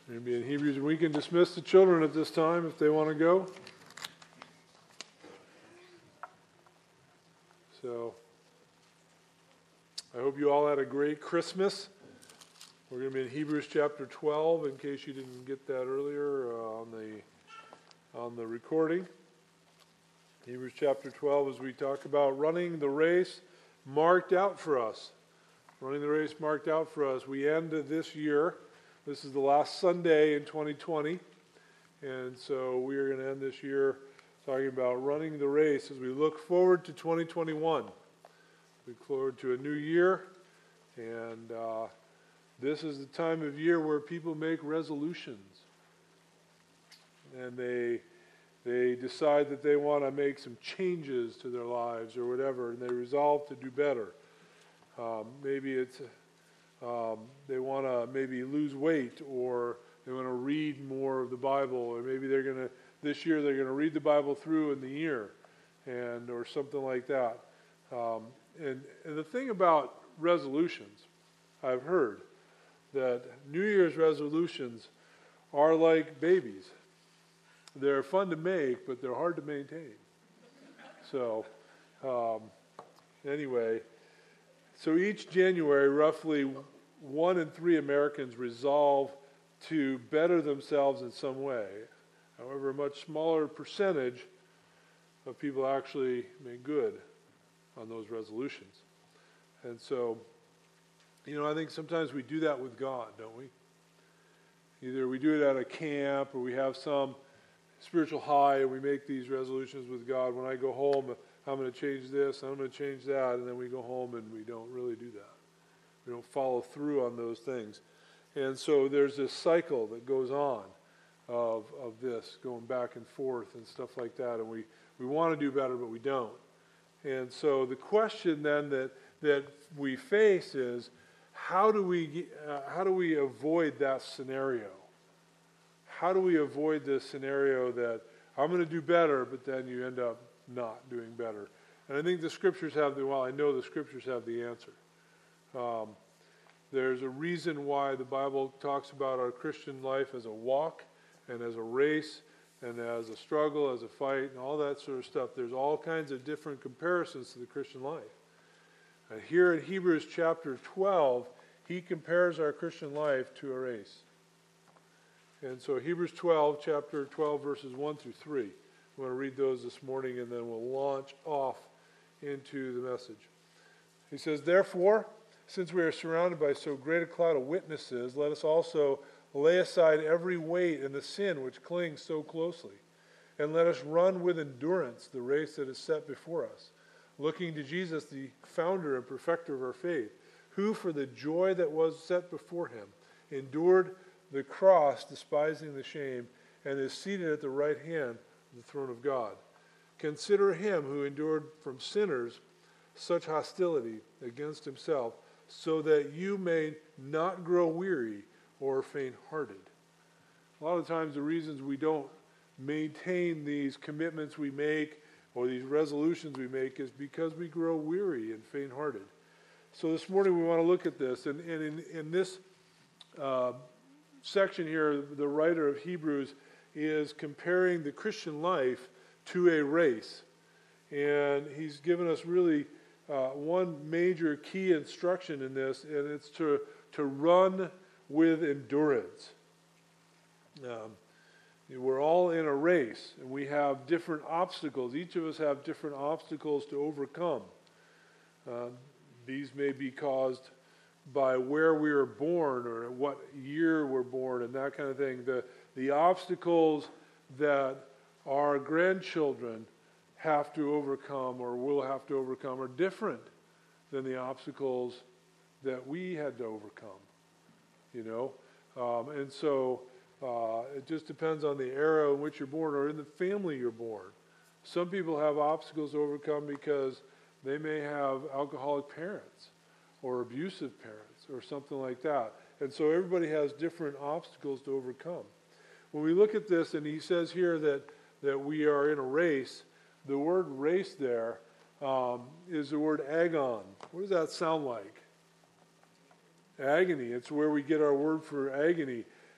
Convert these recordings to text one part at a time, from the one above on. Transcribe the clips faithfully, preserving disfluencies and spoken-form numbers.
Maybe in Hebrews, we can dismiss the children at this time if they want to go. So, I hope you all had a great Christmas. We're going to be in Hebrews chapter twelve, in case you didn't get that earlier uh, on the on the recording. Hebrews chapter twelve, as we talk about running the race marked out for us. Running the race marked out for us. We end this year. This is the last Sunday in twenty twenty. And so we are going to end this year talking about running the race as we look forward to twenty twenty-one. We look forward to a new year. And uh, this is the time of year where people make resolutions. And they they decide that they want to make some changes to their lives or whatever. And they resolve to do better. Um, maybe it's... Um, they want to maybe lose weight, or they want to read more of the Bible, or maybe they're going to, this year they're going to read the Bible through in the year, and or something like that. Um, and, and the thing about resolutions, I've heard that New Year's resolutions are like babies. They're fun to make, but they're hard to maintain. So, um, anyway... So each January, roughly one in three Americans resolve to better themselves in some way. However, a much smaller percentage of people actually make good on those resolutions. And so, you know, I think sometimes we do that with God, don't we? Either we do it at a camp, or we have some spiritual high, and we make these resolutions with God. When I go home, I'm going to change this, I'm going to change that, and then we go home and we don't really do that. We don't follow through on those things. And so there's this cycle that goes on of of this, going back and forth and stuff like that, and we, we want to do better, but we don't. And so the question then that that we face is, how do we uh, how do we avoid that scenario? How do we avoid this scenario that I'm going to do better, but then you end up not doing better? And I think the scriptures have the, well, I know the scriptures have the answer. Um, there's a reason why the Bible talks about our Christian life as a walk and as a race and as a struggle, as a fight, and all that sort of stuff. There's all kinds of different comparisons to the Christian life. And here in Hebrews chapter twelve, he compares our Christian life to a race. And so Hebrews twelve, chapter twelve, verses one through three. I'm going to read those this morning, and then we'll launch off into the message. He says, "Therefore, since we are surrounded by so great a cloud of witnesses, let us also lay aside every weight and the sin which clings so closely, and let us run with endurance the race that is set before us, looking to Jesus, the founder and perfecter of our faith, who for the joy that was set before him endured the cross, despising the shame, and is seated at the right hand the throne of God. Consider him who endured from sinners such hostility against himself, so that you may not grow weary or faint-hearted." A lot of times the reasons we don't maintain these commitments we make or these resolutions we make is because we grow weary and faint-hearted. So this morning we want to look at this, and, and in, in this uh, section here, the writer of Hebrews is comparing the Christian life to a race. And he's given us really uh, one major key instruction in this, and it's to, to run with endurance. Um, we're all in a race, and we have different obstacles. Each of us have different obstacles to overcome. Uh, these may be caused by where we were born or what year we're born and that kind of thing. The The obstacles that our grandchildren have to overcome or will have to overcome are different than the obstacles that we had to overcome, you know. Um, and so uh, it just depends on the era in which you're born or in the family you're born. Some people have obstacles to overcome because they may have alcoholic parents or abusive parents or something like that. And so everybody has different obstacles to overcome. When we look at this, and he says here that, that we are in a race, the word race there um, is the word agon. What does that sound like? Agony. It's where we get our word for agony.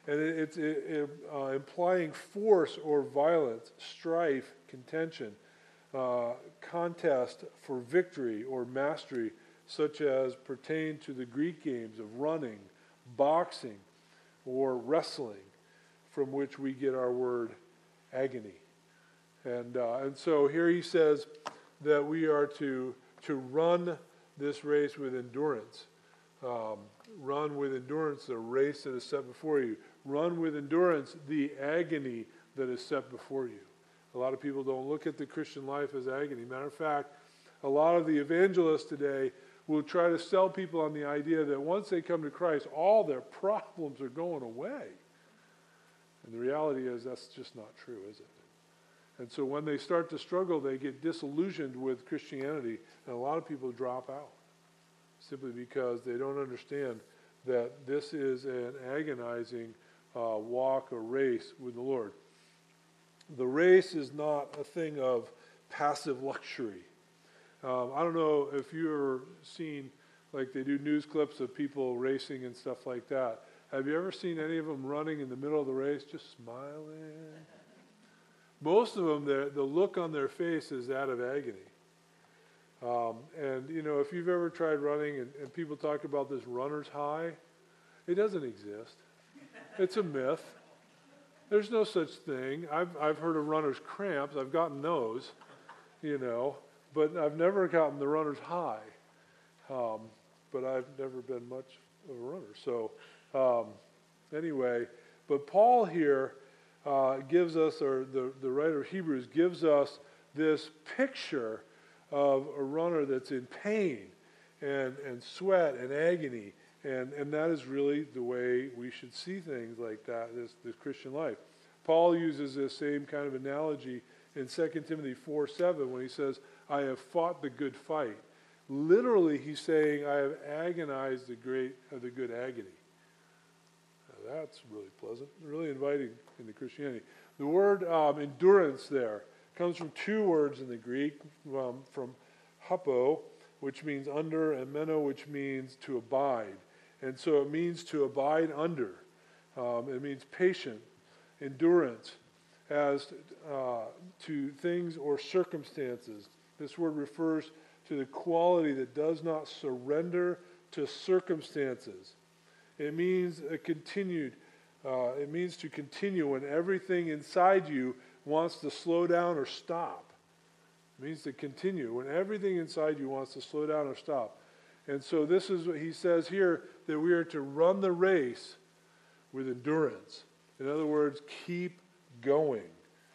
And it, it's it, it, uh, implying force or violence, strife, contention, uh, contest for victory or mastery, such as pertain to the Greek games of running, boxing, or wrestling, from which we get our word agony. And uh, and so here he says that we are to to run this race with endurance. Um, run with endurance the race that is set before you. Run with endurance the agony that is set before you. A lot of people don't look at the Christian life as agony. Matter of fact, a lot of the evangelists today will try to sell people on the idea that once they come to Christ, all their problems are going away. And the reality is that's just not true, is it? And so when they start to struggle, they get disillusioned with Christianity, and a lot of people drop out simply because they don't understand that this is an agonizing uh, walk or race with the Lord. The race is not a thing of passive luxury. Um, I don't know if you've ever seen, like they do news clips of people racing and stuff like that. Have you ever seen any of them running in the middle of the race just smiling? Most of them, the look on their face is that of agony. Um, and, you know, if you've ever tried running and, and people talk about this runner's high, it doesn't exist. It's a myth. There's no such thing. I've, I've heard of runner's cramps. I've gotten those, you know, but I've never gotten the runner's high. Um, but I've never been much of a runner. So um, anyway, but Paul here uh, gives us, or the, the writer of Hebrews gives us this picture of a runner that's in pain and, and sweat and agony. And, and that is really the way we should see things like that, this, this Christian life. Paul uses this same kind of analogy in Second Timothy four seven when he says, I have fought the good fight. Literally, he's saying, I have agonized the great, uh, the good agony. Now, that's really pleasant, really inviting into Christianity. The word um, endurance there comes from two words in the Greek, um, from hupo, which means under, and meno, which means to abide. And so it means to abide under. Um, it means patient, endurance, as uh, to things or circumstances. This word refers to the quality that does not surrender to circumstances. It means a continued, uh, it means to continue when everything inside you wants to slow down or stop. It means to continue when everything inside you wants to slow down or stop. And so this is what he says here, that we are to run the race with endurance. In other words, keep going.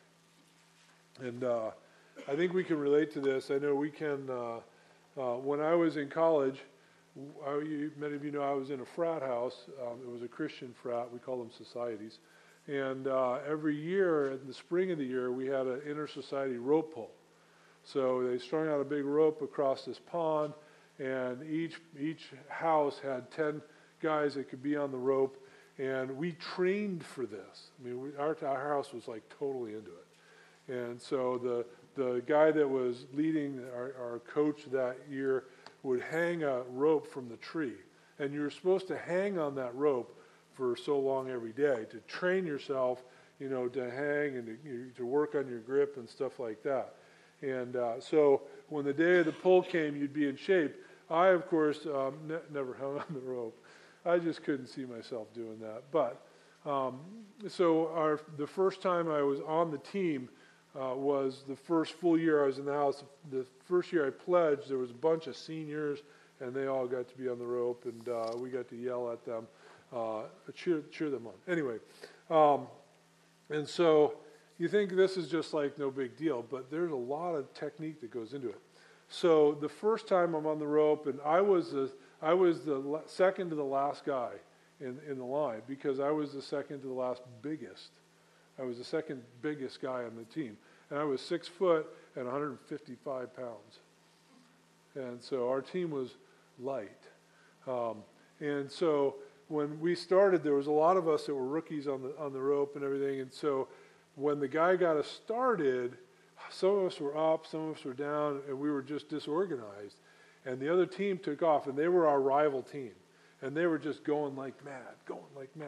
And uh, I think we can relate to this. I know we can. Uh, uh, when I was in college, I, you, many of you know I was in a frat house. Um, it was a Christian frat. We call them societies. And uh, every year, in the spring of the year, we had an inter-society rope pull. So they strung out a big rope across this pond, and each each house had ten guys that could be on the rope, and we trained for this. I mean, we, our, our house was like totally into it. And so the the guy that was leading, our, our coach that year, would hang a rope from the tree. And you were supposed to hang on that rope for so long every day to train yourself, you know, to hang and to, to work on your grip and stuff like that. And uh, so when the day of the pull came, you'd be in shape. I, of course, um, ne- never hung on the rope. I just couldn't see myself doing that. But um, so our the first time I was on the team uh, was the first full year I was in the house. The first year I pledged, there was a bunch of seniors, and they all got to be on the rope, and uh, we got to yell at them, uh, cheer, cheer them on. Anyway, um, and so you think this is just like no big deal, but there's a lot of technique that goes into it. So the first time I'm on the rope, and I was the I was the second to the last guy in in the line because I was the second to the last biggest. I was the second biggest guy on the team, and I was six foot and one hundred fifty-five pounds. And so our team was light. Um, and so when we started, there was a lot of us that were rookies on the on the rope and everything. And so when the guy got us started, some of us were up, some of us were down, and we were just disorganized. And the other team took off, and they were our rival team. And they were just going like mad, going like mad.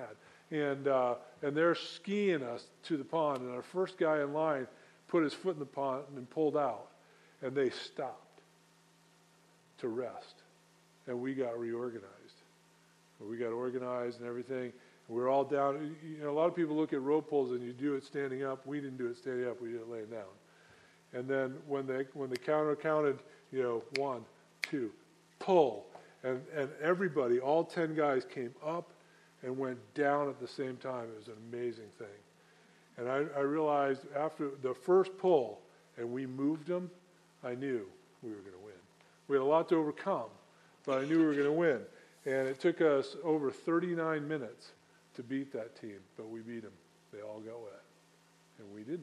and uh, and they're skiing us to the pond, and our first guy in line put his foot in the pond and pulled out, and they stopped to rest, and we got reorganized. We got organized and everything. We were all down. You know, a lot of people look at rope pulls and you do it standing up. We didn't do it standing up. We did it laying down. And then when they when the counter counted, you know, one, two, pull, and and everybody, all ten guys, came up and went down at the same time. It was an amazing thing. And I, I realized after the first pull, and we moved them, I knew we were going to win. We had a lot to overcome, but I knew we were going to win. And it took us over thirty-nine minutes to beat that team, but we beat them. They all got wet, and we didn't.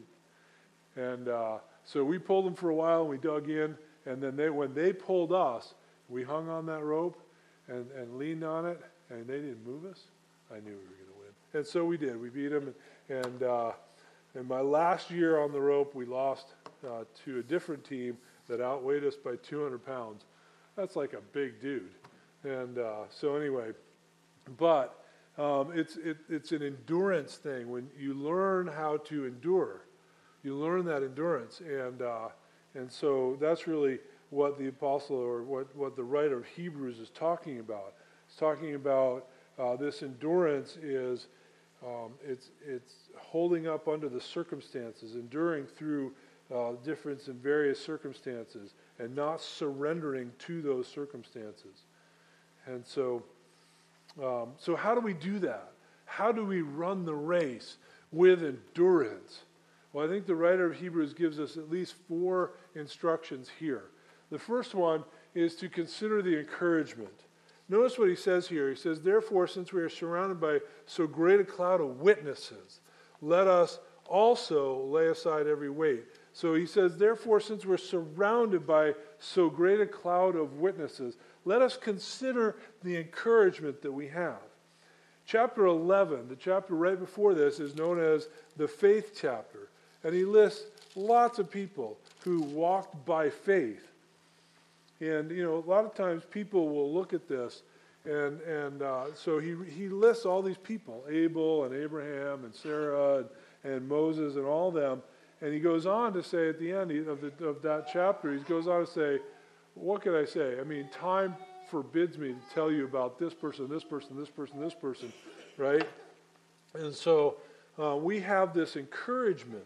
And uh, so we pulled them for a while, and we dug in, and then they, when they pulled us, we hung on that rope and, and leaned on it, and they didn't move us. I knew we were going to win. And so we did. We beat them. And, and uh, in my last year on the rope, we lost uh, to a different team that outweighed us by two hundred pounds. That's like a big dude. And uh, so anyway, but um, it's it, it's an endurance thing. When you learn how to endure, you learn that endurance, and uh, and so that's really what the apostle or what, what the writer of Hebrews is talking about. He's talking about uh, this endurance is um, it's it's holding up under the circumstances, enduring through uh, difference in various circumstances, and not surrendering to those circumstances. And so, um, so how do we do that? How do we run the race with endurance? Well, I think the writer of Hebrews gives us at least four instructions here. The first one is to consider the encouragement. Notice what he says here. He says, therefore, since we are surrounded by so great a cloud of witnesses, let us also lay aside every weight. So he says, therefore, since we're surrounded by so great a cloud of witnesses, let us consider the encouragement that we have. Chapter eleven, the chapter right before this, is known as the faith chapter. And he lists lots of people who walked by faith. And, you know, a lot of times people will look at this, and and uh, so he he lists all these people, Abel and Abraham and Sarah and, and Moses and all of them. And he goes on to say at the end of, the, of that chapter, he goes on to say, what can I say? I mean, time forbids me to tell you about this person, this person, this person, this person, right? And so uh, we have this encouragement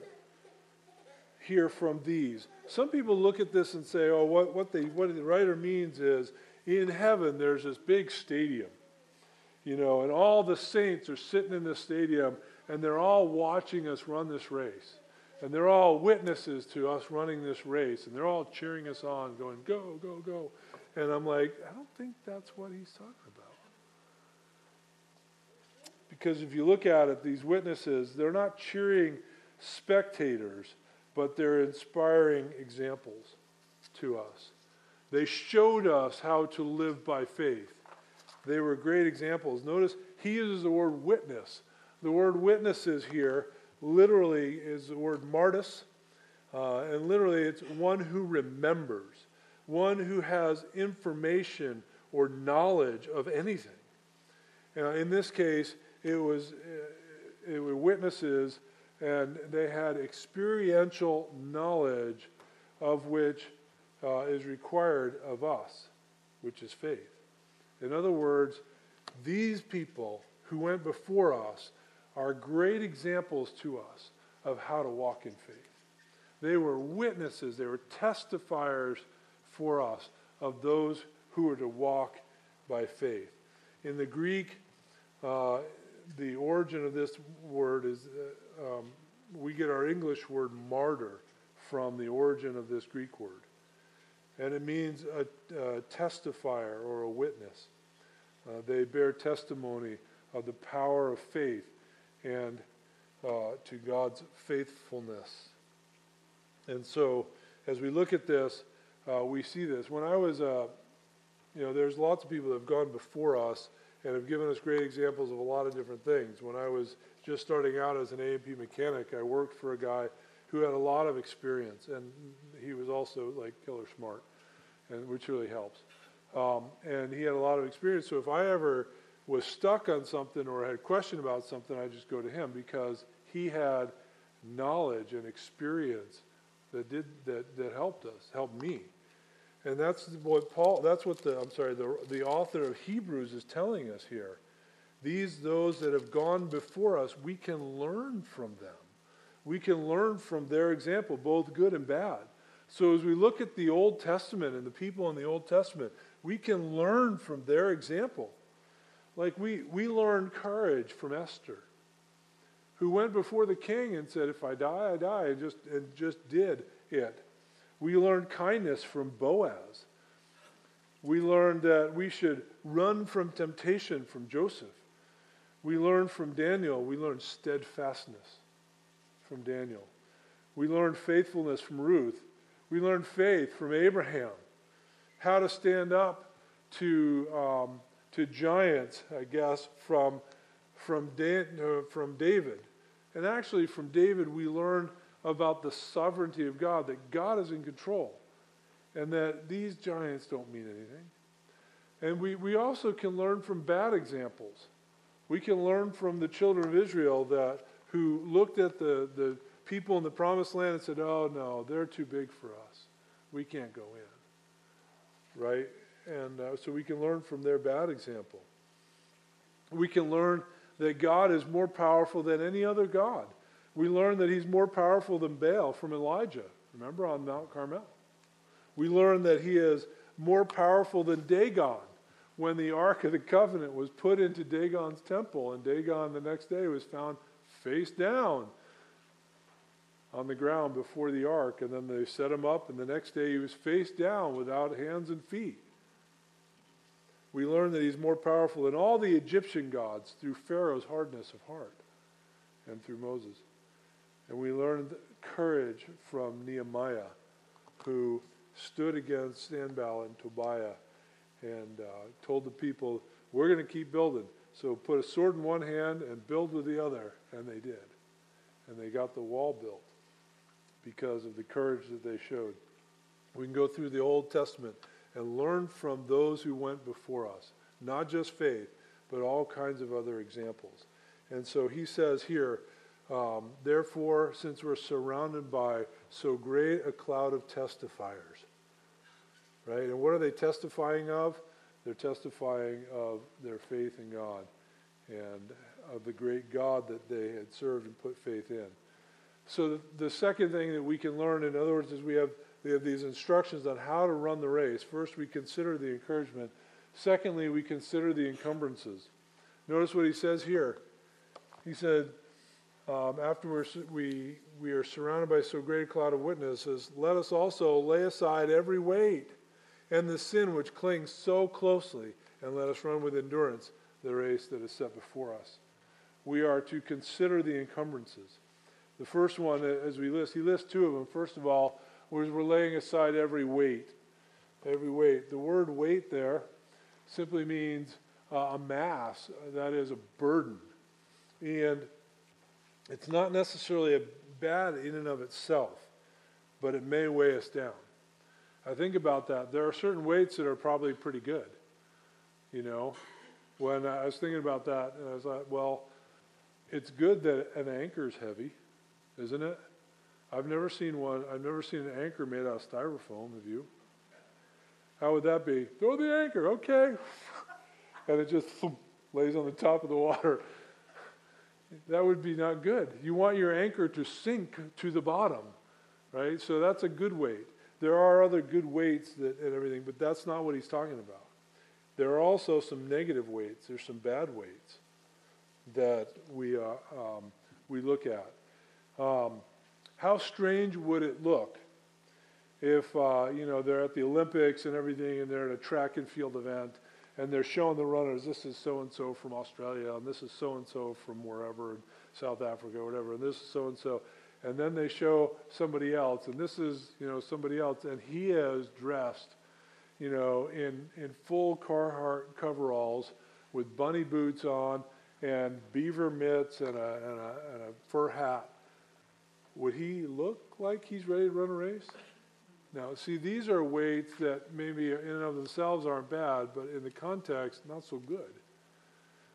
here from these. Some people look at this and say, oh, what, what, the, what the writer means is, in heaven there's this big stadium, you know, and all the saints are sitting in this stadium, and they're all watching us run this race. And they're all witnesses to us running this race, and they're all cheering us on, going, go, go, go. And I'm like, I don't think that's what he's talking about. Because if you look at it, these witnesses, they're not cheering spectators, but they're inspiring examples to us. They showed us how to live by faith. They were great examples. Notice he uses the word witness. The word witnesses here literally is the word martus, uh, and literally it's one who remembers, one who has information or knowledge of anything. Uh, in this case, it was uh, it were witnesses, and they had experiential knowledge of which uh, is required of us, which is faith. In other words, these people who went before us are great examples to us of how to walk in faith. They were witnesses, they were testifiers for us of those who are to walk by faith. In the Greek, uh, the origin of this word is, uh, um, we get our English word martyr from the origin of this Greek word. And it means a, a testifier or a witness. Uh, they bear testimony of the power of faith and uh, to God's faithfulness. And so, as we look at this, uh, we see this. When I was, uh, you know, there's lots of people that have gone before us and have given us great examples of a lot of different things. When I was just starting out as an A and P mechanic, I worked for a guy who had a lot of experience, and he was also like killer smart, and which really helps. Um, and he had a lot of experience. So if I ever was stuck on something or had a question about something, I just go to him because he had knowledge and experience that did that that helped us, helped me. And that's what Paul, that's what the, I'm sorry, the, the author of Hebrews is telling us here. These, those that have gone before us, we can learn from them. We can learn from their example, both good and bad. So as we look at the Old Testament and the people in the Old Testament, we can learn from their example. Like we, we learned courage from Esther, who went before the king and said, if I die, I die, and just, and just did it. We learned kindness from Boaz. We learned that we should run from temptation from Joseph. We learned from Daniel. We learned steadfastness from Daniel. We learned faithfulness from Ruth. We learned faith from Abraham. How to stand up to um, to giants, I guess, from from Dan, uh, from David. And actually, from David, we learned about the sovereignty of God, that God is in control, and that these giants don't mean anything. And we, we also can learn from bad examples. We can learn from the children of Israel that who looked at the, the people in the promised land and said, oh no, they're too big for us. We can't go in. Right? And uh, so we can learn from their bad example. We can learn that God is more powerful than any other God. We learn that he's more powerful than Baal from Elijah, remember, on Mount Carmel. We learn that he is more powerful than Dagon when the Ark of the Covenant was put into Dagon's temple, and Dagon the next day was found face down on the ground before the Ark, and then they set him up, and the next day he was face down without hands and feet. We learn that he's more powerful than all the Egyptian gods through Pharaoh's hardness of heart and through Moses. And we learned courage from Nehemiah, who stood against Sanballat and Tobiah and uh, told the people, we're going to keep building. So put a sword in one hand and build with the other. And they did. And they got the wall built because of the courage that they showed. We can go through the Old Testament and learn from those who went before us. Not just faith, but all kinds of other examples. And so he says here, Um, therefore, since we're surrounded by so great a cloud of testifiers, right? And what are they testifying of? They're testifying of their faith in God and of the great God that they had served and put faith in. So the, the second thing that we can learn, in other words, is we have, we have these instructions on how to run the race. First, we consider the encouragement. Secondly, we consider the encumbrances. Notice what he says here. He said, Um, after we're, we we are surrounded by so great a cloud of witnesses, let us also lay aside every weight and the sin which clings so closely, and let us run with endurance the race that is set before us. We are to consider the encumbrances. The first one, as we list, he lists two of them. First of all, was we're laying aside every weight. Every weight. The word weight there simply means uh, a mass, that is a burden. And it's not necessarily a bad in and of itself, but it may weigh us down. I think about that. There are certain weights that are probably pretty good. You know, when I was thinking about that, and I was like, well, it's good that an anchor is heavy, isn't it? I've never seen one. I've never seen an anchor made out of styrofoam. Have you? How would that be? Throw the anchor, okay. And it just thump, lays on the top of the water. That would be not good. You want your anchor to sink to the bottom, right? So that's a good weight. There are other good weights that, and everything, but that's not what he's talking about. There are also some negative weights. There's some bad weights that we uh, um, we look at. Um, how strange would it look if uh, you know they're at the Olympics and everything, and they're at a track and field event, and they're showing the runners, this is so-and-so from Australia, and this is so-and-so from wherever, in South Africa or whatever, and this is so-and-so. And then they show somebody else, and this is, you know, somebody else, and he is dressed, you know, in, in full Carhartt coveralls with bunny boots on and beaver mitts and a, and a, and a fur hat. Would he look like he's ready to run a race? Now, see, these are weights that maybe in and of themselves aren't bad, but in the context, not so good.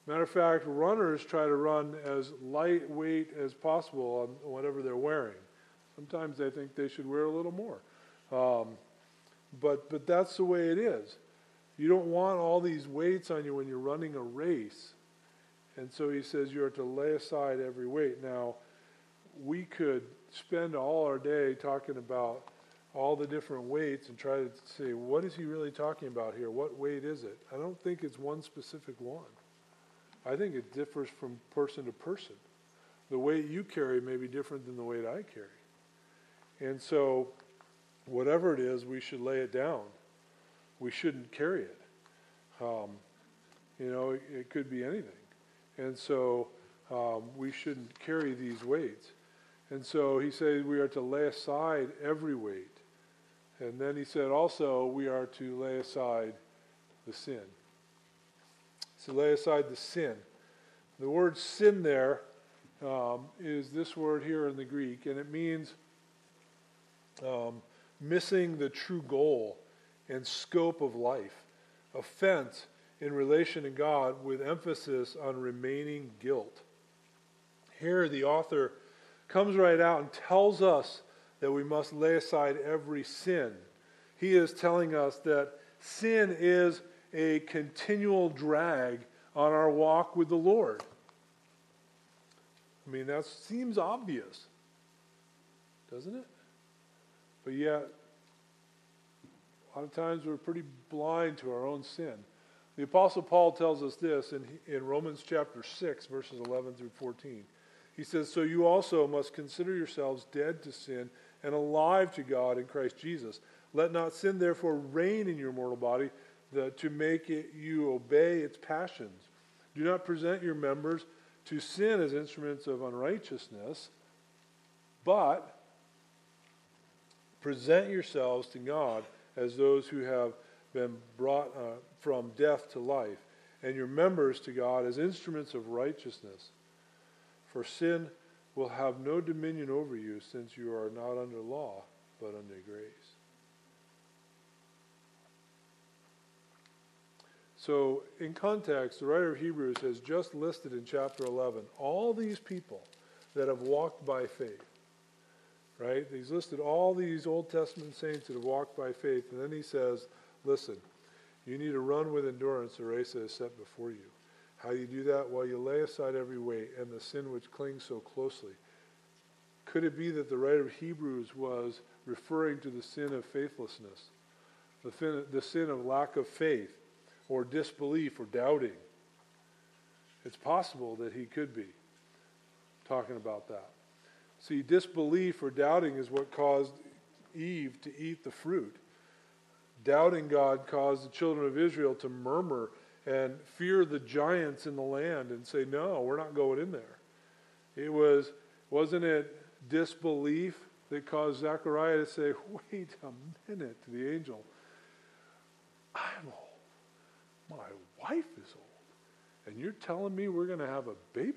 Matter of fact, runners try to run as lightweight as possible on whatever they're wearing. Sometimes they think they should wear a little more. Um, but but that's the way it is. You don't want all these weights on you when you're running a race. And so he says you are to lay aside every weight. Now, we could spend all our day talking about all the different weights and try to say, what is he really talking about here? What weight is it? I don't think it's one specific one. I think it differs from person to person. The weight you carry may be different than the weight I carry. And so, whatever it is, we should lay it down. We shouldn't carry it. Um, you know, it, it could be anything. And so, um, we shouldn't carry these weights. And so he said we are to lay aside every weight. And then he said also we are to lay aside the sin. So lay aside the sin. The word sin there um, is this word here in the Greek, and it means um, missing the true goal and scope of life. Offense in relation to God with emphasis on remaining guilt. Here the author comes right out and tells us that we must lay aside every sin. He is telling us that sin is a continual drag on our walk with the Lord. I mean, that seems obvious, doesn't it? But yet, a lot of times we're pretty blind to our own sin. The Apostle Paul tells us this in, in Romans chapter six, verses eleven through fourteen. He says, so you also must consider yourselves dead to sin and alive to God in Christ Jesus. Let not sin therefore reign in your mortal body the, to make it, you obey its passions. Do not present your members to sin as instruments of unrighteousness, but present yourselves to God as those who have been brought uh, from death to life, and your members to God as instruments of righteousness. For sin will have no dominion over you, since you are not under law, but under grace. So, in context, the writer of Hebrews has just listed in chapter eleven all these people that have walked by faith. Right? He's listed all these Old Testament saints that have walked by faith, and then he says, listen, you need to run with endurance the race that is set before you. How do you do that? Well, you lay aside every weight and the sin which clings so closely. Could it be that the writer of Hebrews was referring to the sin of faithlessness, the sin, the sin of lack of faith, or disbelief, or doubting? It's possible that he could be talking about that. See, disbelief or doubting is what caused Eve to eat the fruit. Doubting God caused the children of Israel to murmur and fear the giants in the land and say, no, we're not going in there. It was, wasn't it disbelief that caused Zechariah to say, wait a minute, to the angel, I'm old. My wife is old. And you're telling me we're going to have a baby?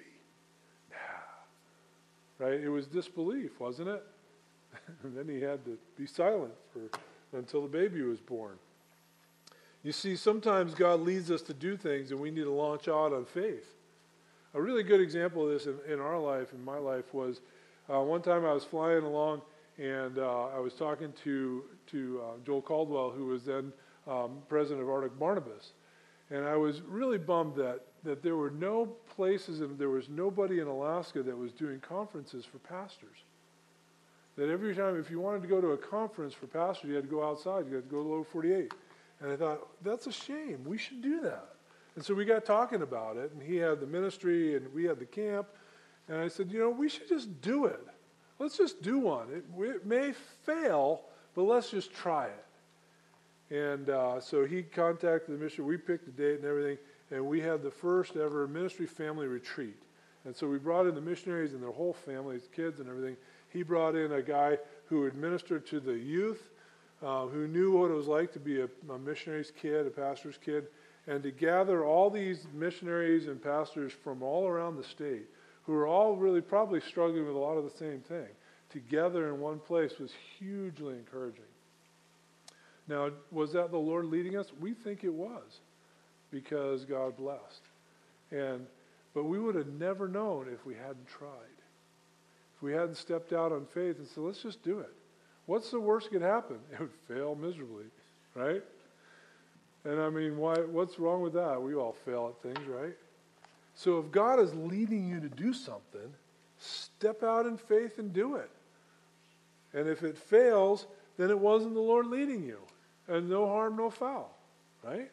Nah. Right? It was disbelief, wasn't it? And then he had to be silent for until the baby was born. You see, sometimes God leads us to do things and we need to launch out on faith. A really good example of this in, in our life, in my life, was uh, one time I was flying along and uh, I was talking to, to uh, Joel Caldwell, who was then um, president of Arctic Barnabas. And I was really bummed that, that there were no places and there was nobody in Alaska that was doing conferences for pastors. That every time, if you wanted to go to a conference for pastors, you had to go outside. You had to go to Lower forty-eight. And I thought, that's a shame. We should do that. And so we got talking about it, and he had the ministry, and we had the camp. And I said, you know, we should just do it. Let's just do one. It, it may fail, but let's just try it. And uh, so he contacted the missionary. We picked a date and everything, and we had the first ever ministry family retreat. And so we brought in the missionaries and their whole families, kids and everything. He brought in a guy who administered to the youth, uh, who knew what it was like to be a, a missionary's kid, a pastor's kid, and to gather all these missionaries and pastors from all around the state, who are all really probably struggling with a lot of the same thing, together in one place was hugely encouraging. Now, was that the Lord leading us? We think it was, because God blessed. And but we would have never known if we hadn't tried. If we hadn't stepped out on faith and said, let's just do it. What's the worst that could happen? It would fail miserably, right? And I mean, why? What's wrong with that? We all fail at things, right? So if God is leading you to do something, step out in faith and do it. And if it fails, then it wasn't the Lord leading you. And no harm, no foul, right?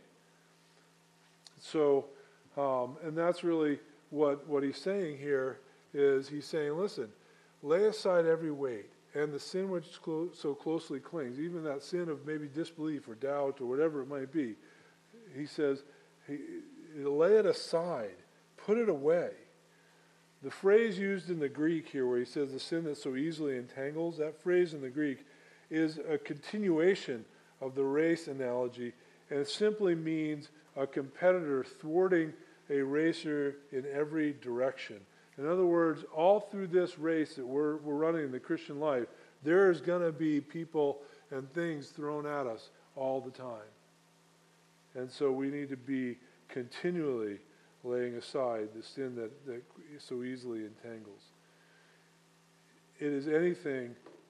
So, um, and that's really what, what he's saying here is he's saying, listen, lay aside every weight and the sin which clo- so closely clings, even that sin of maybe disbelief or doubt or whatever it might be. He says, he, lay it aside, put it away. The phrase used in the Greek here where he says the sin that so easily entangles, that phrase in the Greek is a continuation of the race analogy, and it simply means a competitor thwarting a racer in every direction. In other words, all through this race that we're, we're running in the Christian life, there's going to be people and things thrown at us all the time. And so we need to be continually laying aside the sin that, that so easily entangles. It is anything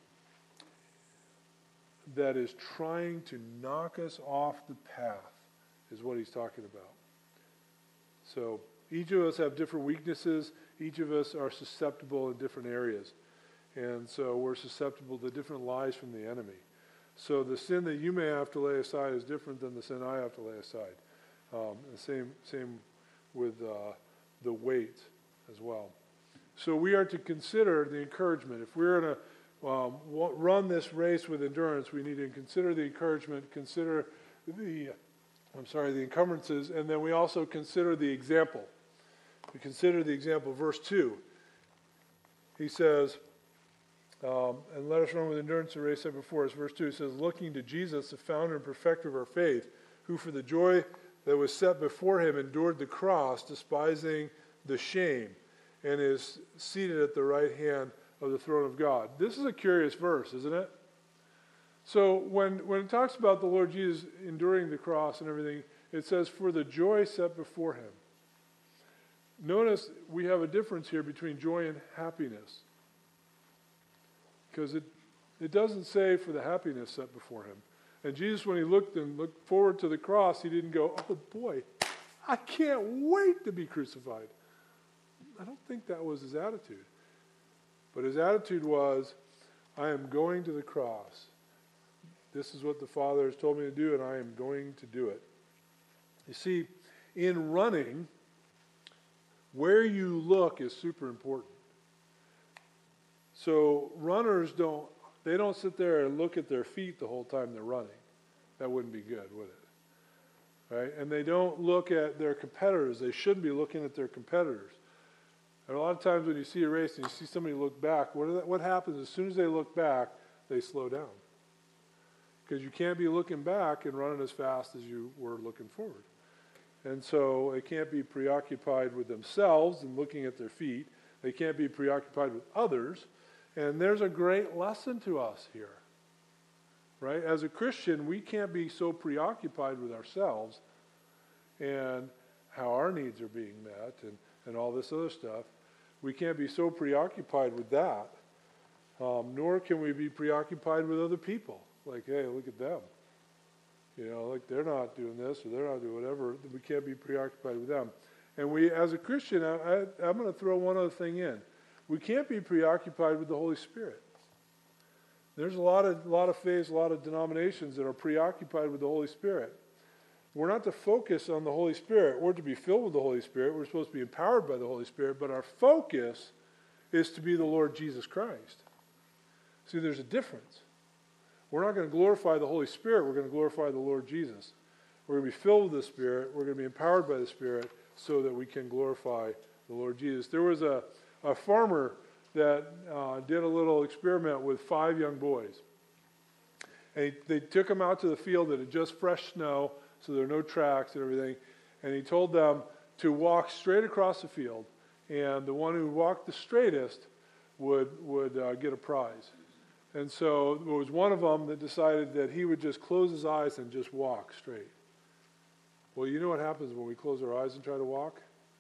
that is trying to knock us off the path is what he's talking about. So each of us have different weaknesses. Each of us are susceptible in different areas. And so we're susceptible to different lies from the enemy. So the sin that you may have to lay aside is different than the sin I have to lay aside. Um, the same, same with uh, the weight as well. So we are to consider the encouragement. If we're going to um, run this race with endurance, we need to consider the encouragement, consider the, I'm sorry, the encumbrances, and then we also consider the example. We consider the example. Verse two, he says, um, and let us run with endurance the race set before us. Verse two says, looking to Jesus, the founder and perfecter of our faith, who for the joy that was set before him endured the cross, despising the shame, and is seated at the right hand of the throne of God. This is a curious verse, isn't it? So when, when it talks about the Lord Jesus enduring the cross and everything, it says, for the joy set before him. Notice we have a difference here between joy and happiness. Because it, it doesn't say for the happiness set before him. And Jesus, when he looked and looked forward to the cross, he didn't go, oh boy, I can't wait to be crucified. I don't think that was his attitude. But his attitude was, I am going to the cross. This is what the Father has told me to do, and I am going to do it. You see, in running, where you look is super important. So runners don't, they don't sit there and look at their feet the whole time they're running. That wouldn't be good, would it? Right? And they don't look at their competitors. They shouldn't be looking at their competitors. And a lot of times when you see a race and you see somebody look back, what, that, what happens as soon as they look back, they slow down. Because you can't be looking back and running as fast as you were looking forward. And so they can't be preoccupied with themselves and looking at their feet. They can't be preoccupied with others. And there's a great lesson to us here. Right? As a Christian, we can't be so preoccupied with ourselves and how our needs are being met and, and all this other stuff. We can't be so preoccupied with that. Um, nor can we be preoccupied with other people. Like, hey, look at them. You know, like they're not doing this or they're not doing whatever. We can't be preoccupied with them. And we, as a Christian, I, I, I'm going to throw one other thing in. We can't be preoccupied with the Holy Spirit. There's a lot of, a lot of faiths, a lot of denominations that are preoccupied with the Holy Spirit. We're not to focus on the Holy Spirit. We're to be filled with the Holy Spirit. We're supposed to be empowered by the Holy Spirit. But our focus is to be the Lord Jesus Christ. See, there's a difference. We're not going to glorify the Holy Spirit. We're going to glorify the Lord Jesus. We're going to be filled with the Spirit. We're going to be empowered by the Spirit so that we can glorify the Lord Jesus. There was a, a farmer that uh, did a little experiment with five young boys. And he, they took them out to the field that had just fresh snow, so there were no tracks and everything. And he told them to walk straight across the field. And the one who walked the straightest would, would uh, get a prize. And so there was one of them that decided that he would just close his eyes and just walk straight. Well, you know what happens when we close our eyes and try to walk?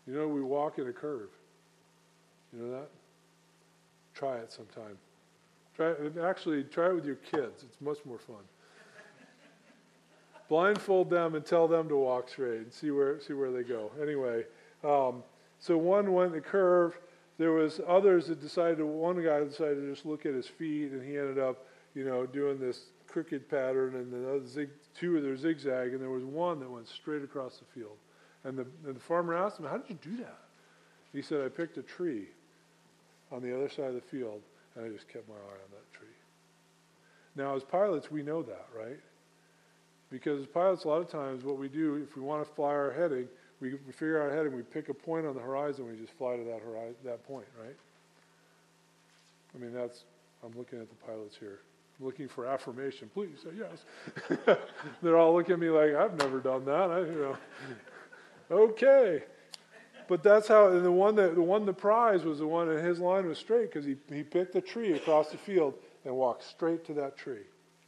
You know, we walk in a curve. You know that? Try it sometime. Try it, and actually, try it with your kids. It's much more fun. Blindfold them and tell them to walk straight and see where see where they go. Anyway, um, so one went the curve. There was others that decided. To, one guy decided to just look at his feet, and he ended up, you know, doing this cricket pattern, and the other zig, two of their zigzag, and there was one that went straight across the field. And the, and the farmer asked him, "How did you do that?" He said, "I picked a tree on the other side of the field, and I just kept my eye on that tree." Now, as pilots, we know that, right? Because as pilots, a lot of times what we do, if we want to fly our heading, we, we figure out our heading, we pick a point on the horizon, we just fly to that horizon, that point, right? I mean, that's, I'm looking at the pilots here. I'm looking for affirmation. Please say yes. They're all looking at me like, I've never done that. I, you know. Okay. But that's how, and the one that the won the prize was the one, and his line was straight because he, he picked a tree across the field and walked straight to that tree.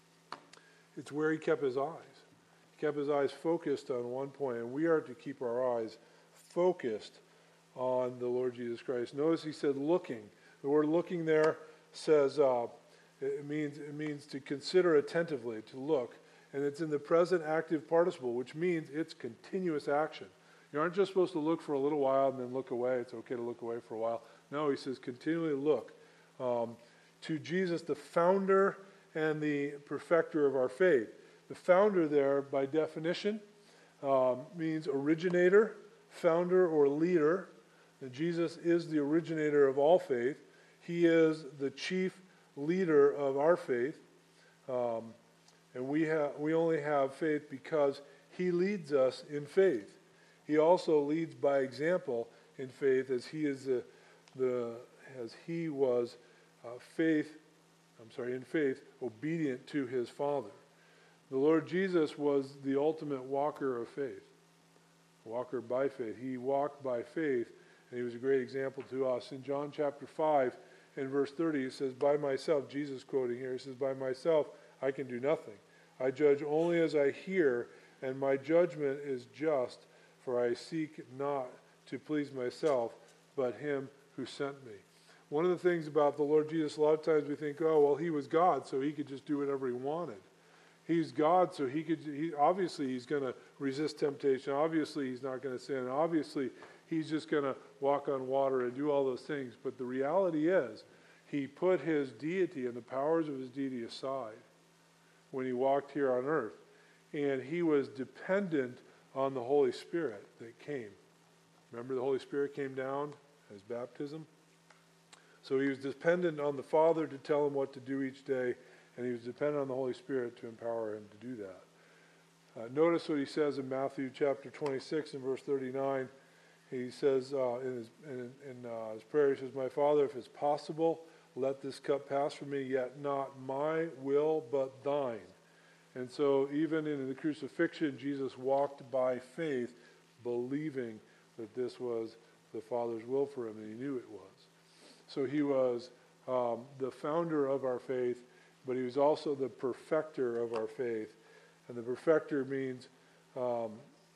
It's where he kept his eyes. He kept his eyes focused on one point, and we are to keep our eyes focused on the Lord Jesus Christ. Notice he said looking. The word looking there says, uh, it means it means to consider attentively, to look. And it's in the present active participle, which means it's continuous action. You aren't just supposed to look for a little while and then look away. It's okay to look away for a while. No, he says continually look. Um, to Jesus, the founder and the perfecter of our faith. The founder there, by definition, um, means originator, founder, or leader. And Jesus is the originator of all faith. He is the chief leader of our faith. Um, and we have we only have faith because he leads us in faith. He also leads by example in faith, as he is the, the as he was uh, faith. I'm sorry, in faith, obedient to his Father. The Lord Jesus was the ultimate walker of faith, walker by faith. He walked by faith, and he was a great example to us. In John chapter five, in verse thirty, he says, "By myself," Jesus quoting here, he says, "By myself I can do nothing. I judge only as I hear, and my judgment is just, for I seek not to please myself, but him who sent me." One of the things about the Lord Jesus, a lot of times we think, oh, well, he was God, so he could just do whatever he wanted. He's God, so he could, he, obviously he's going to resist temptation. Obviously he's not going to sin. Obviously he's just going to walk on water and do all those things. But the reality is, he put his deity and the powers of his deity aside when he walked here on earth. And he was dependent on the Holy Spirit that came. Remember, the Holy Spirit came down as baptism? So he was dependent on the Father to tell him what to do each day, and he was dependent on the Holy Spirit to empower him to do that. Uh, notice what he says in Matthew chapter twenty-six and verse thirty-nine. He says uh, in, his, in, in uh, his prayer, he says, "My Father, if it's possible, let this cup pass from me, yet not my will, but thine." And so even in the crucifixion, Jesus walked by faith, believing that this was the Father's will for him, and he knew it was. So he was um, the founder of our faith, but he was also the perfecter of our faith. And the perfecter means um,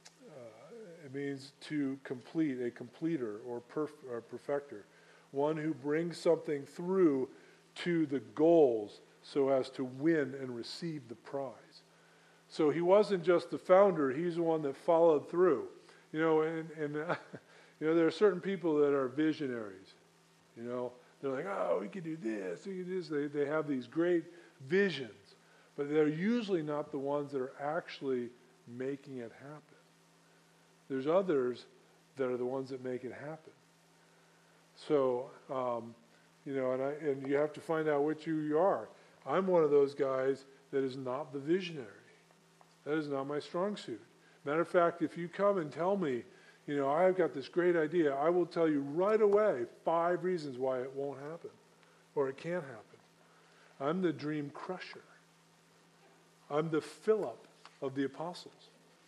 uh, it means to complete, a completer or, perf- or perfecter, one who brings something through to the goals so as to win and receive the prize. So he wasn't just the founder; he's the one that followed through. You know, and, and uh, you know, there are certain people that are visionaries. You know, they're like, oh, we could do this, we could do this. They, they have these great visions, but they're usually not the ones that are actually making it happen. There's others that are the ones that make it happen. So, um, you know, and, I, and you have to find out which you, you are. I'm one of those guys that is not the visionary. That is not my strong suit. Matter of fact, if you come and tell me, you know, I've got this great idea, I will tell you right away five reasons why it won't happen or it can't happen. I'm the dream crusher. I'm the Philip of the apostles.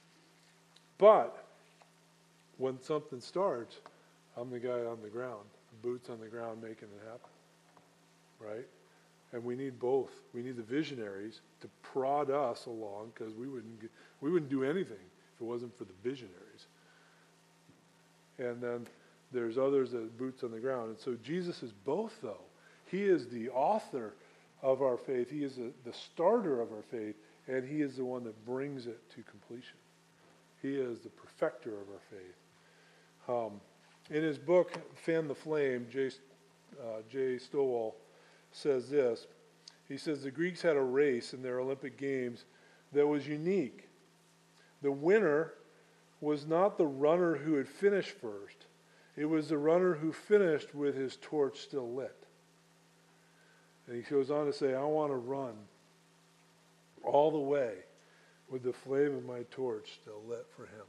But when something starts, I'm the guy on the ground, boots on the ground making it happen. Right? And we need both. We need the visionaries to prod us along, because we wouldn't get, we wouldn't do anything if it wasn't for the visionaries. and then there's others that boots on the ground. And so Jesus is both, though. He is the author of our faith. He is the, the starter of our faith, and he is the one that brings it to completion. He is the perfecter of our faith. Um, in his book, Fan the Flame, Jay, uh, Jay Stowell says this. He says, the Greeks had a race in their Olympic Games that was unique. The winner was not the runner who had finished first. It was the runner who finished with his torch still lit. And he goes on to say, I want to run all the way with the flame of my torch still lit for him.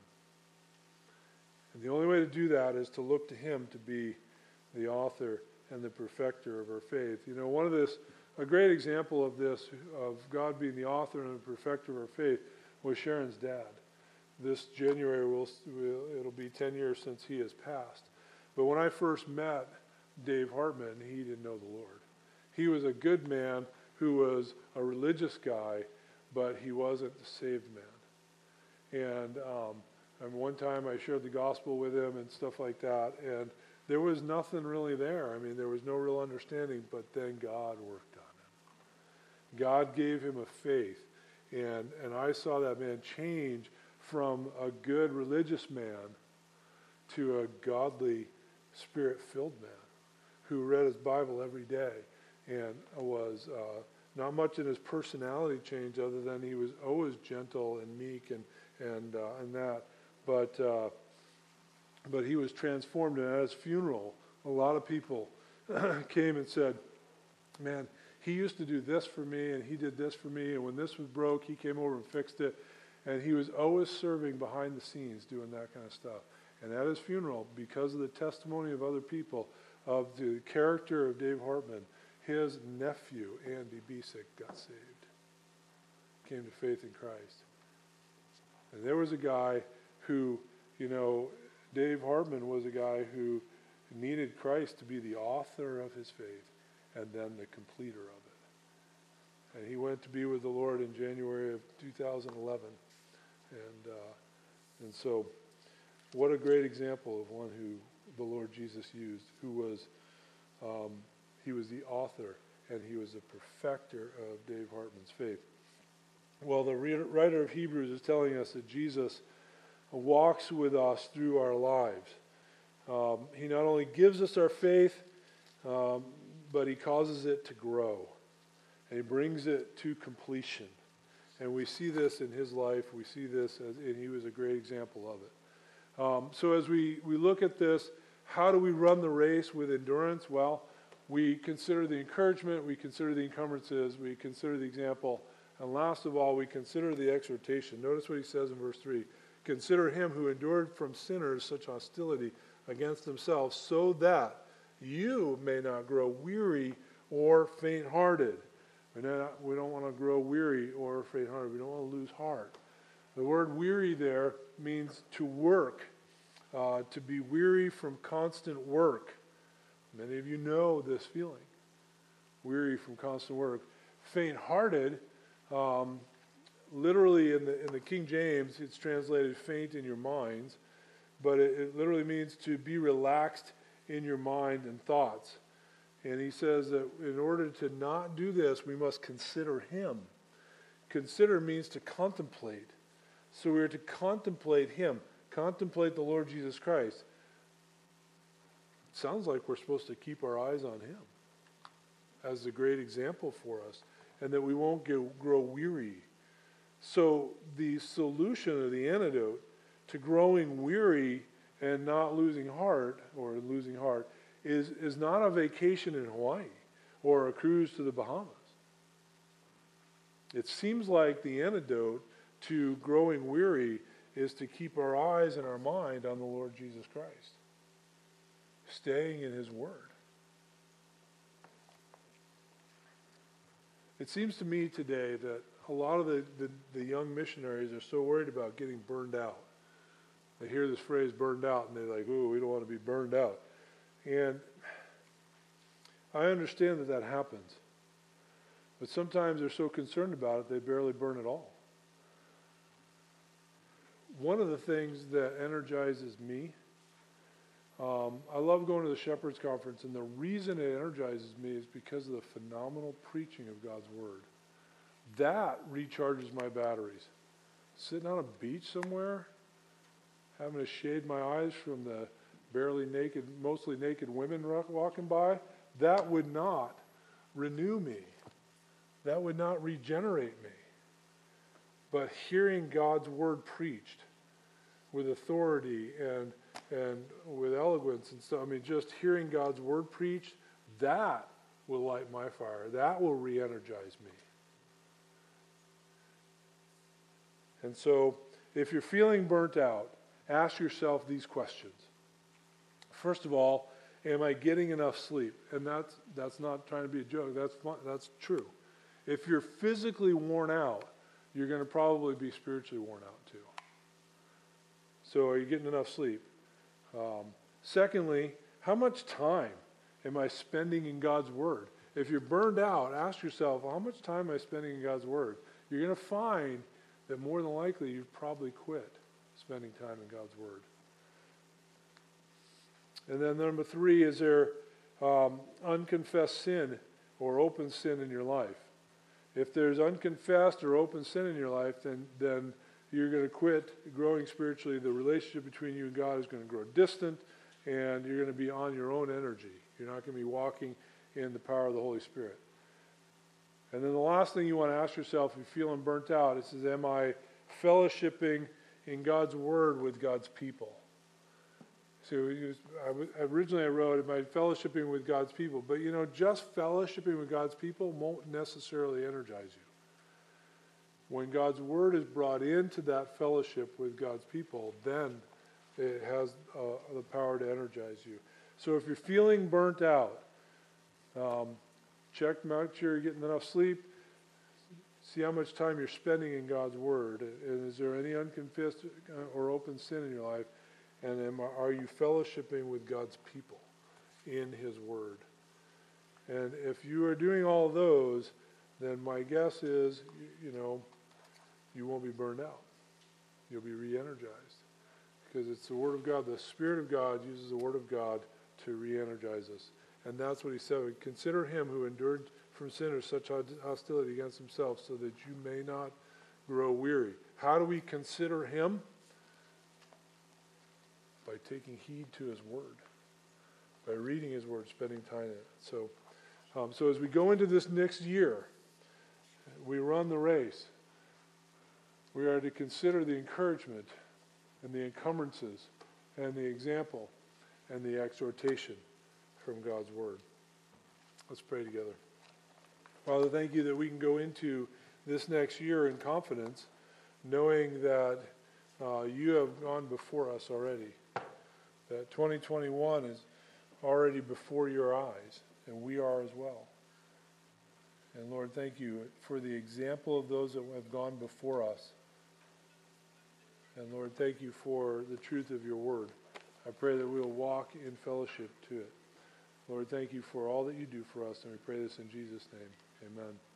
And the only way to do that is to look to him to be the author and the perfecter of our faith. You know, one of this, a great example of this, of God being the author and the perfecter of our faith, was Sharon's dad. This January, will it'll be ten years since he has passed. But when I first met Dave Hartman, he didn't know the Lord. He was a good man who was a religious guy, but he wasn't a saved man. And, um, and one time I shared the gospel with him and stuff like that, and there was nothing really there. I mean, there was no real understanding, but then God worked on him. God gave him a faith, and, and I saw that man change from a good religious man to a godly, spirit-filled man who read his Bible every day and was uh, not much in his personality change other than he was always gentle and meek and and uh, and that, but uh, but he was transformed. And at his funeral, a lot of people came and said, "Man, he used to do this for me, and he did this for me, and when this was broke, he came over and fixed it." And he was always serving behind the scenes, doing that kind of stuff. And at his funeral, because of the testimony of other people, of the character of Dave Hartman, his nephew, Andy Bisick, got saved, came to faith in Christ. And there was a guy who, you know, Dave Hartman was a guy who needed Christ to be the author of his faith and then the completer of it. And he went to be with the Lord in January of two thousand eleven. And uh, and so, what a great example of one who the Lord Jesus used, who was, um, he was the author and he was the perfecter of Dave Hartman's faith. Well, the writer of Hebrews is telling us that Jesus walks with us through our lives. Um, he not only gives us our faith, um, but he causes it to grow. And he brings it to completion. And we see this in his life. We see this, as, and he was a great example of it. Um, so as we, we look at this, how do we run the race with endurance? Well, we consider the encouragement, we consider the encumbrances, we consider the example, and last of all, we consider the exhortation. Notice what he says in verse three. Consider him who endured from sinners such hostility against themselves, so that you may not grow weary or faint-hearted. We don't want to grow weary or faint-hearted. We don't want to lose heart. The word weary there means to work, uh, to be weary from constant work. Many of you know this feeling, weary from constant work. Faint-hearted, um, literally in the in the King James, it's translated faint in your minds, but it, it literally means to be relaxed in your mind and thoughts. And he says that in order to not do this, we must consider him. Consider means to contemplate. So we are to contemplate him, contemplate the Lord Jesus Christ. It sounds like we're supposed to keep our eyes on him as a great example for us, and that we won't get, grow weary. So the solution or the antidote to growing weary and not losing heart, or losing heart, is, is not a vacation in Hawaii or a cruise to the Bahamas. It seems like the antidote to growing weary is to keep our eyes and our mind on the Lord Jesus Christ, staying in his word. It seems to me today that a lot of the, the, the young missionaries are so worried about getting burned out. They hear this phrase, burned out, and they're like, ooh, we don't want to be burned out. And I understand that that happens. But sometimes they're so concerned about it, they barely burn at all. One of the things that energizes me Um, I love going to the Shepherd's Conference, and the reason it energizes me is because of the phenomenal preaching of God's Word. That recharges my batteries. Sitting on a beach somewhere, having to shade my eyes from the barely naked, mostly naked women walking by, that would not renew me. That would not regenerate me. But hearing God's Word preached with authority and and with eloquence and stuff, I mean, just hearing God's Word preached, that will light my fire. That will re-energize me. And so, if you're feeling burnt out, ask yourself these questions. First of all, am I getting enough sleep? And that's that's not trying to be a joke. That's fun, that's true. If you're physically worn out, you're going to probably be spiritually worn out too. So are you getting enough sleep? Um, secondly, how much time am I spending in God's Word? If you're burned out, ask yourself, how much time am I spending in God's Word? You're going to find that more than likely you've probably quit spending time in God's Word. And then number three, is there um, unconfessed sin or open sin in your life? If there's unconfessed or open sin in your life, then, then you're going to quit growing spiritually. The relationship between you and God is going to grow distant, and you're going to be on your own energy. You're not going to be walking in the power of the Holy Spirit. And then the last thing you want to ask yourself if you're feeling burnt out is, am I fellowshipping in God's Word with God's people? So originally I wrote, am I fellowshipping with God's people? But you know, just fellowshipping with God's people won't necessarily energize you. When God's Word is brought into that fellowship with God's people, then it has uh, the power to energize you. So if you're feeling burnt out, um, check, make sure you're getting enough sleep. See how much time you're spending in God's Word. And is there any unconfessed or open sin in your life? And am, are you fellowshipping with God's people in His Word? And if you are doing all those, then my guess is, you, you know, you won't be burned out. You'll be re-energized. Because it's the Word of God. The Spirit of God uses the Word of God to re-energize us. And that's what He said. Consider Him who endured from sinners such hostility against Himself, so that you may not grow weary. How do we consider Him? By taking heed to His Word. By reading His Word, spending time in it. So, um, so as we go into this next year, we run the race. We are to consider the encouragement and the encumbrances and the example and the exhortation from God's Word. Let's pray together. Father, thank you that we can go into this next year in confidence, knowing that uh, you have gone before us already. That twenty twenty-one is already before your eyes, and we are as well. And Lord, thank you for the example of those that have gone before us. And Lord, thank you for the truth of your Word. I pray that we will walk in fellowship to it. Lord, thank you for all that you do for us, and we pray this in Jesus' name. Amen.